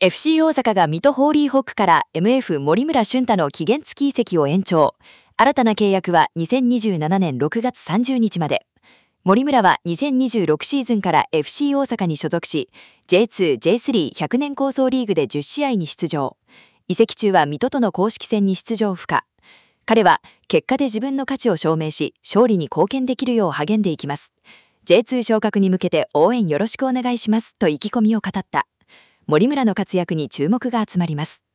FC 大阪が水戸ホーリーホックから MF 森村俊太の期限付き移籍を延長。新たな契約は2027年6月30日まで。森村は2026シーズンから FC 大阪に所属し、J2、J3、100年構想リーグで10試合に出場。移籍中は水戸との公式戦に出場不可。彼は結果で自分の価値を証明し、勝利に貢献できるよう励んでいきます。J2 昇格に向けて応援よろしくお願いしますと意気込みを語った。森村の活躍に注目が集まります。